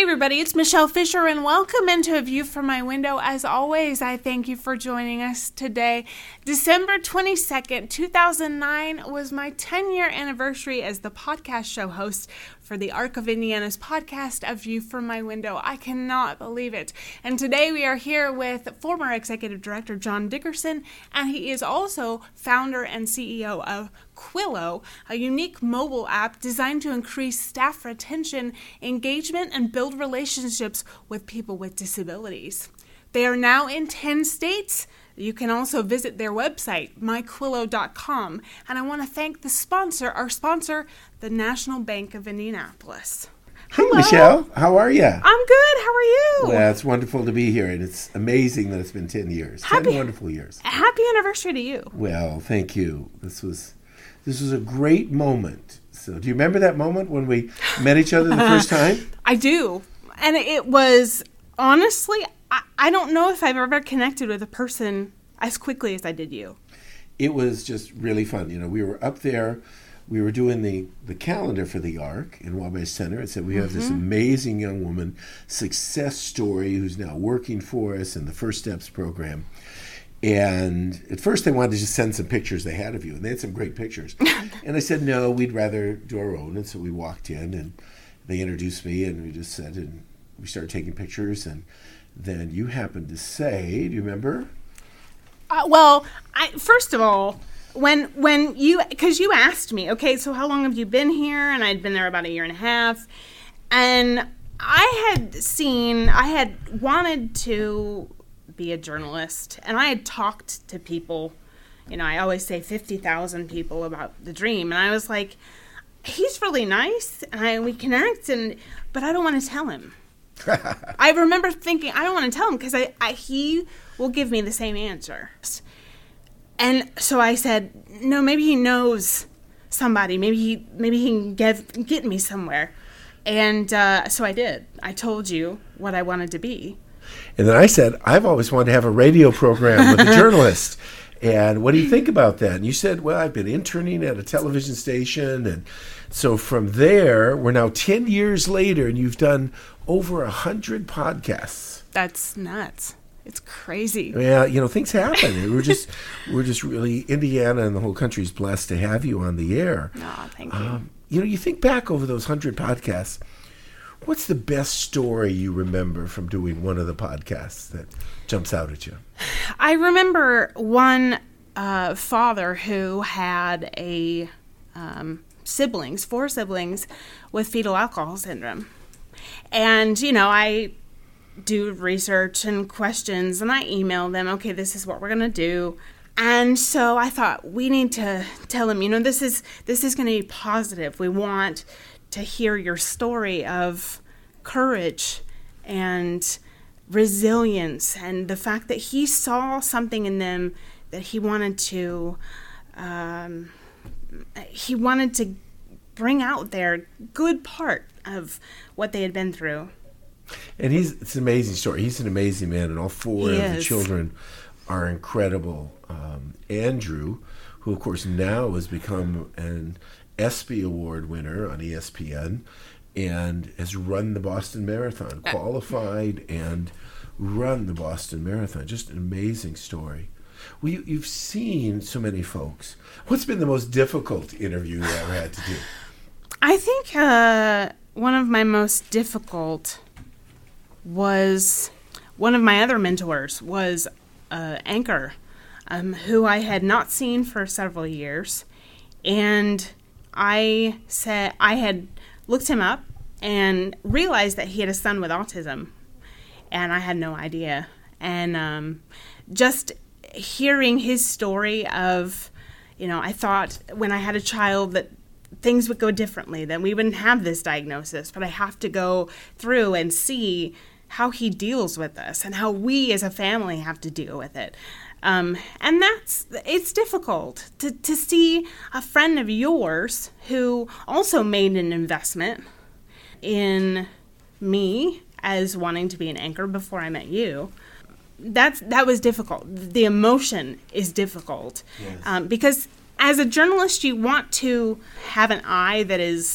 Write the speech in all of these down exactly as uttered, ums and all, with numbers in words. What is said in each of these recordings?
everybody, it's Michelle Fisher, and welcome into A View from My Window. As always, I thank you for joining us today. December twenty-second, two thousand nine was my ten-year anniversary as the podcast show host for the Arc of Indiana's podcast, A View from My Window. I cannot believe it. And today we are here with former Executive Director John Dickerson, and he is also founder and C E O of Quillo, a unique mobile app designed to increase staff retention, engagement, and build relationships with people with disabilities. They are now in ten states. You can also visit their website, my quillo dot com. And I want to thank the sponsor, our sponsor, the National Bank of Indianapolis. Hey, Hello. Michelle. How are you? I'm good. How are you? Well, it's wonderful to be here, and it's amazing that it's been ten years. Happy, ten wonderful years. Happy anniversary to you. Well, thank you. This was this was a great moment. So do you remember that moment when we met each other the first time? I do. And it was, honestly, I, I don't know if I've ever connected with a person as quickly as I did you. It was just really fun. You know, we were up there. We were doing the, the calendar for the Arc in Wabash Center. It said we have mm-hmm. this amazing young woman, success story, who's now working for us in the First Steps program. And at first they wanted to just send some pictures they had of you, and they had some great pictures. And I said, no, we'd rather do our own. And so we walked in, and they introduced me, and we just said, and we started taking pictures. And then you happened to say, do you remember? Uh, well, I, first of all, when when you, because you asked me, okay, so how long have you been here? And I'd been there about a year and a half. And I had seen, I had wanted to be a journalist, and I had talked to people, you know, I always say fifty thousand people about the dream, and I was like, he's really nice, and I, we connect, and but I don't want to tell him. I remember thinking, I don't want to tell him, because I, I he will give me the same answer. And so I said, no, maybe he knows somebody, maybe he maybe he can get, get me somewhere. And uh, so I did. I told you what I wanted to be. And then I said, I've always wanted to have a radio program with a journalist. And what do you think about that? And you said, well, I've been interning at a television station. And so from there, we're now ten years later, and you've done over one hundred podcasts. That's nuts. It's crazy. Yeah, you know, things happen. We're just, we're just really, Indiana and the whole country is blessed to have you on the air. Oh, thank you. Um, you know, you think back over those one hundred podcasts, what's the best story you remember from doing one of the podcasts that jumps out at you? I remember one uh, father who had a um, siblings, four siblings, with fetal alcohol syndrome. And, you know, I do research and questions, and I email them, okay, this is what we're going to do. And so I thought, we need to tell him, you know, this is this is going to be positive. We want to hear your story of courage and resilience, and the fact that he saw something in them that he wanted to um, he wanted to bring out their good part of what they had been through. And he's it's an amazing story. He's an amazing man, and all four He of the is. children are incredible. Um, Andrew, who of course now has become an ESPY Award winner on E S P N, and has run the Boston Marathon, qualified and run the Boston Marathon. Just an amazing story. Well, you, you've seen so many folks. What's been the most difficult interview you ever had to do? I think uh, one of my most difficult was one of my other mentors was uh, Anchor, um, who I had not seen for several years. And I said I had looked him up and realized that he had a son with autism, and I had no idea. And um, just hearing his story of, you know, I thought when I had a child that things would go differently, that we wouldn't have this diagnosis, but I have to go through and see how he deals with this and how we as a family have to deal with it. Um, and that's, it's difficult to, to see a friend of yours who also made an investment in me as wanting to be an anchor before I met you. That's, that was difficult. The emotion is difficult. Yes. Um, because as a journalist, you want to have an eye that is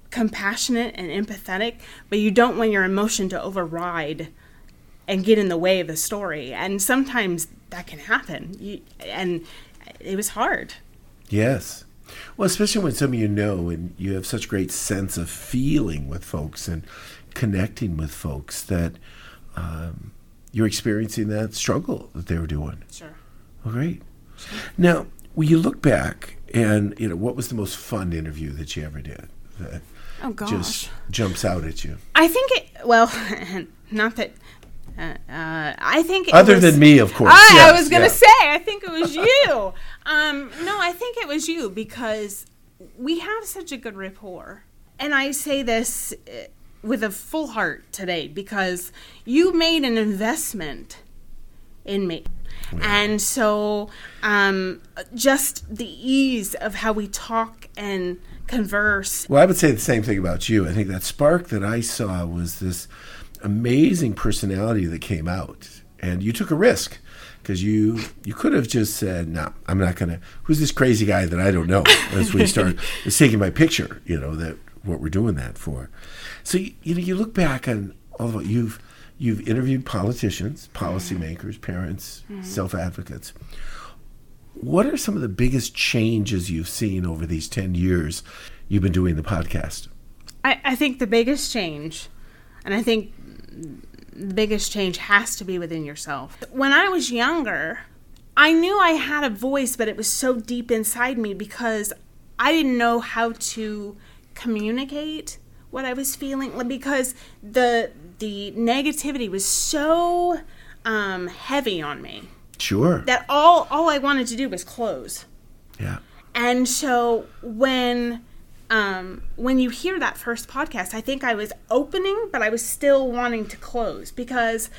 compassionate and empathetic, but you don't want your emotion to override and get in the way of the story. And sometimes that can happen. You, and it was hard. Yes. Well, especially when some of you know and you have such great sense of feeling with folks and connecting with folks that um, you're experiencing that struggle that they were doing. Sure. Well, great. Sure. Now, when you look back and, you know, what was the most fun interview that you ever did that oh, gosh. just jumps out at you? I think it, well, not that, uh, uh, I think it Other was, than me, of course. I, yes, I was going to yeah. say, I think it was you. um, no, I think it was you because we have such a good rapport. And I say this with a full heart today because you made an investment in me. Yeah. And so um, just the ease of how we talk and converse. Well, I would say the same thing about you. I think that spark that I saw was this amazing personality that came out. And you took a risk because you you could have just said, no, I'm not going to. Who's this crazy guy that I don't know? That's when you start taking my picture, you know, that what we're doing that for. So, you, you know, you look back on all of what you've You've interviewed politicians, policymakers, parents, mm-hmm. self-advocates. What are some of the biggest changes you've seen over these ten years you've been doing the podcast? I, I think the biggest change, and I think the biggest change has to be within yourself. When I was younger, I knew I had a voice, but it was so deep inside me because I didn't know how to communicate what I was feeling, because the the negativity was so um, heavy on me. Sure. That all all I wanted to do was close. Yeah. And so when um, when you hear that first podcast, I think I was opening, but I was still wanting to close because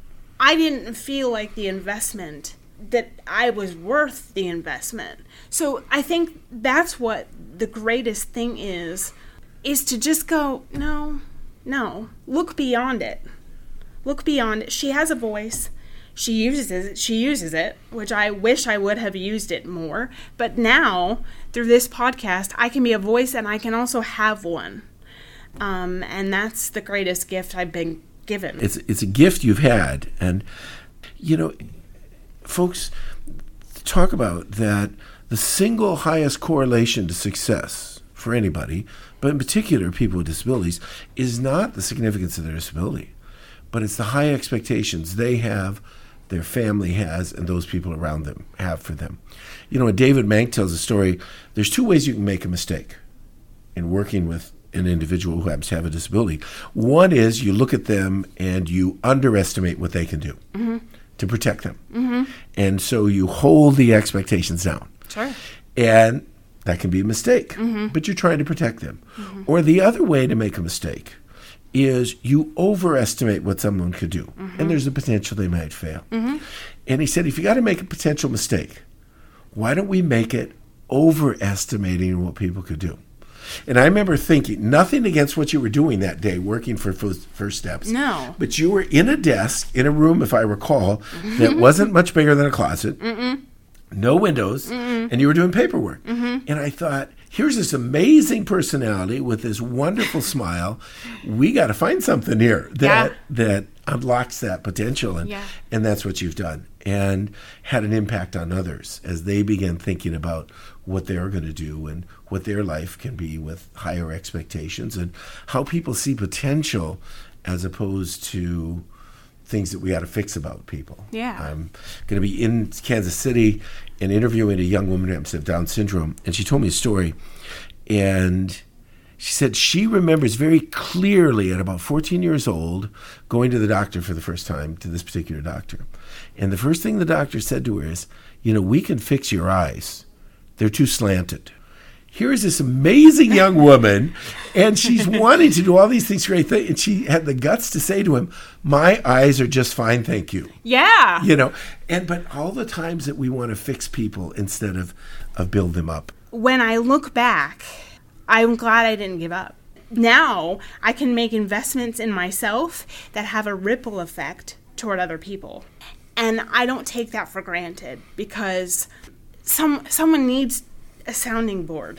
I didn't feel like the investment, that I was worth the investment. So I think that's what the greatest thing is, is to just go, no, no, look beyond it. Look beyond it. She has a voice. She uses it. She uses it, which I wish I would have used it more. But now, through this podcast, I can be a voice and I can also have one. Um, and that's the greatest gift I've been given. It's it's a gift you've had. And, you know, folks talk about that the single highest correlation to success for anybody, but in particular people with disabilities, is not the significance of their disability, but it's the high expectations they have, their family has, and those people around them have for them. You know, when David Mank tells a story, there's two ways you can make a mistake in working with an individual who happens to have a disability. One is you look at them and you underestimate what they can do mm-hmm. to protect them. Mm-hmm. And so you hold the expectations down. Sure. And that can be a mistake, mm-hmm. but you're trying to protect them. Mm-hmm. Or the other way to make a mistake is you overestimate what someone could do, mm-hmm. and there's a potential they might fail. Mm-hmm. And he said, if you got to make a potential mistake, why don't we make it overestimating what people could do? And I remember thinking, nothing against what you were doing that day, working for First Steps. No. But you were in a desk, in a room, if I recall, mm-hmm. that wasn't much bigger than a closet. Mm-mm. No windows, mm-hmm. and you were doing paperwork. Mm-hmm. And I thought, here's this amazing personality with this wonderful smile. We got to find something here that yeah. that unlocks that potential. And, yeah. and that's what you've done. And had an impact on others as they began thinking about what they're going to do and what their life can be with higher expectations and how people see potential as opposed to things that we got to fix about people. Yeah. I'm going to be in Kansas City and interviewing a young woman who happens to have Down syndrome, and she told me a story, and she said she remembers very clearly at about fourteen years old going to the doctor for the first time, to this particular doctor. And the first thing the doctor said to her is, you know, we can fix your eyes. They're too slanted. Here's this amazing young woman, and she's wanting to do all these things great things, and she had the guts to say to him, my eyes are just fine, thank you. Yeah. You know, and but all the times that we want to fix people instead of, of build them up. When I look back, I'm glad I didn't give up. Now I can make investments in myself that have a ripple effect toward other people. And I don't take that for granted because some someone needs a sounding board.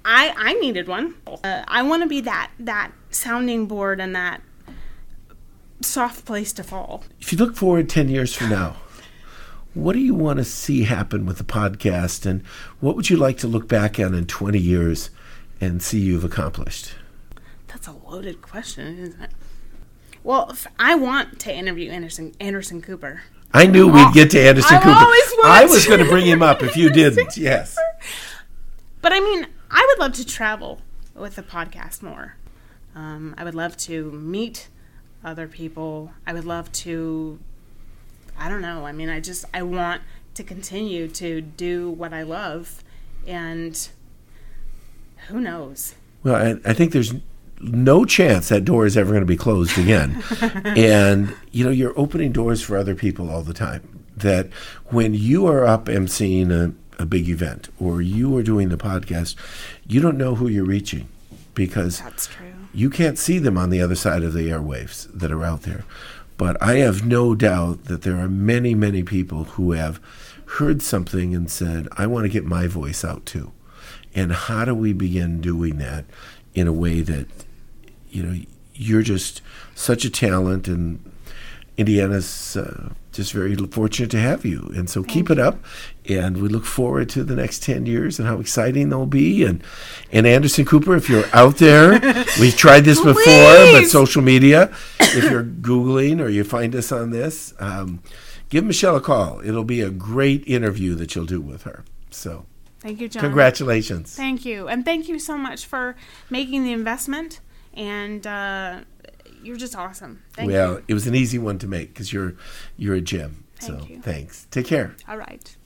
I, I needed one. Uh, I want to be that that sounding board and that soft place to fall. If you look forward ten years from now, what do you want to see happen with the podcast, and what would you like to look back on in twenty years and see you've accomplished? That's a loaded question, isn't it? Well, if I want to interview Anderson Anderson Cooper. I knew we'd get to Anderson I've Cooper. always wanted I was going to bring him up if you didn't. Yes. But I mean, I would love to travel with the podcast more. Um, I would love to meet other people. I would love to, I don't know. I mean, I just, I want to continue to do what I love. And who knows? Well, I, I think there's no chance that door is ever going to be closed again. And, you know, you're opening doors for other people all the time. That when you are up emceeing a, a big event or you are doing the podcast, you don't know who you're reaching because That's true. You can't see them on the other side of the airwaves that are out there. But I have no doubt that there are many, many people who have heard something and said, I want to get my voice out too. And how do we begin doing that in a way that, you know, you're just such a talent, and Indiana's uh, just very fortunate to have you. And so keep it up, and we look forward to the next ten years and how exciting they'll be. And and Anderson Cooper, if you're out there, we've tried this before, but social media, if you're Googling or you find us on this, um, give Michelle a call. It'll be a great interview that you'll do with her. So thank you, John. Congratulations. Thank you. And thank you so much for making the investment. And uh, you're just awesome. Thank well, you. it was an easy one to make because you're you're a gem. Thank so you. Thanks. Take care. All right.